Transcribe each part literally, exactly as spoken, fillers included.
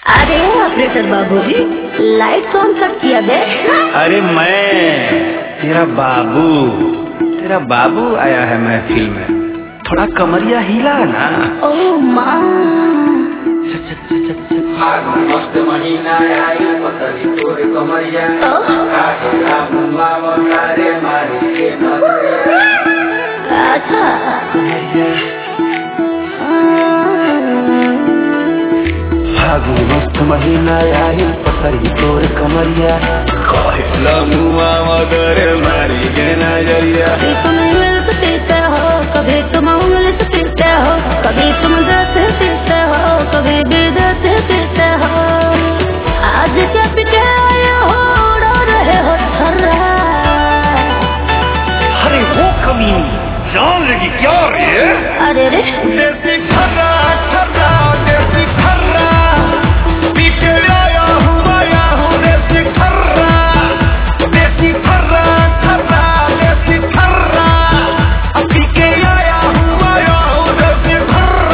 अरे ऑपरेटर बाबूजी, लाइट कौन कट किया बे? अरे मैं तेरा बाबू तेरा बाबू आया है महफिल में, थोड़ा कमरिया हिला ना। ओ माँ, मस्त महीना आई पतली तोर कमरिया अच्छा फागुन मस्त महीना आई पतली तोर कमरिया कहला मुआ मगर मारी के नजरिया। तुम इंग्लिश पीते हो, कभी तुम इंग्लिश पीते हो, कभी तुम दस पीते हो, कभी विदेश पीते हो। आज क्या पीते आए हो, उड़ा रहे हो छर्रा। अरे वो कमीनी जान लगी क्या रे? अरे रे देसी खर्रा खर्रा देसी खर्रा पीछे आया हूँ आया हूँ देसी खर्रा देसी खर्रा खर्रा देसी खर्रा पीछे आया हूँ आया हूँ देसी खर्रा।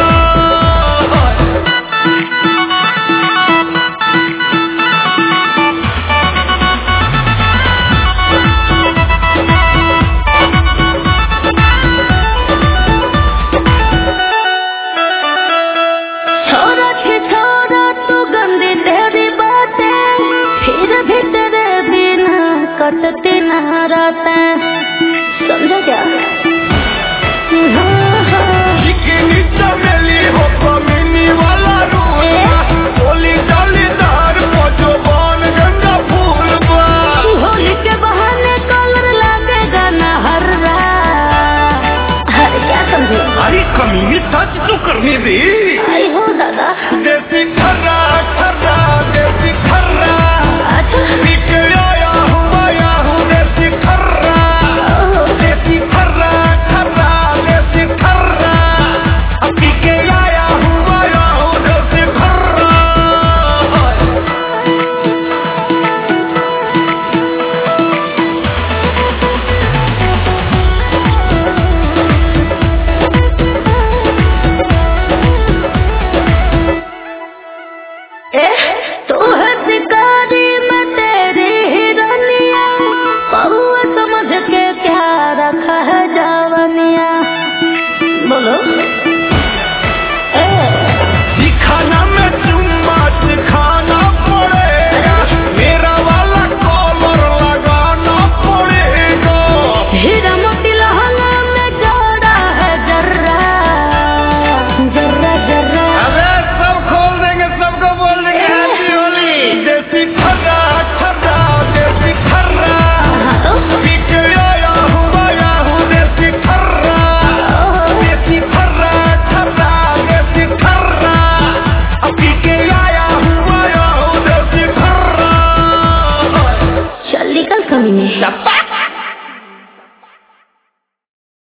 छोरा के छोरा तू गंदी तेरी बातें, फिर भी तेरे बिना कटती ना रातें। समझा क्या? हाँ, हाँ। चिकनी चमेली हो कमीनी वाला रूप बोली जालीदार पोजो बन गंगा फूल बा। होली के बहाने कलर लगेगा ना हर रात। अरे क्या समझे? अरे कमीनी टच तो करने दे। आई हो दादा। देसी खर्रा खर्रा देसी खर्रा अच्छा पीछे आया हूँ आया हूँ देसी खर्रा देसी खर्रा खर्रा देसी खर्रा पीछे आया हूँ आया हूँ देसी खर्रा। ए, तू है शिकारी मैं तेरी हिरनिया, पहुआ समझ के क्या रखा है जवनिया। बोलो ए, दिखाना में चुम्मा दिखाना पड़ेगा, मेरा वाला कॉलर लगाना पड़ेगा। हीरा मोती लहंगा में जोड़ा है जर्रा जर्रा जर्रा। अबे सब खोल देंगे, सबको बोल देंगे हैप्पी होली। देसी खर्रा खर्रा देसी खर्रा हाँ तो पीछे आया हूँ आया हूँ देसी खर्रा देसी खर्रा खर्रा देसी खर्रा पीछे आया हूँ आया हूँ देसी खर्रा। चल निकल कमीने।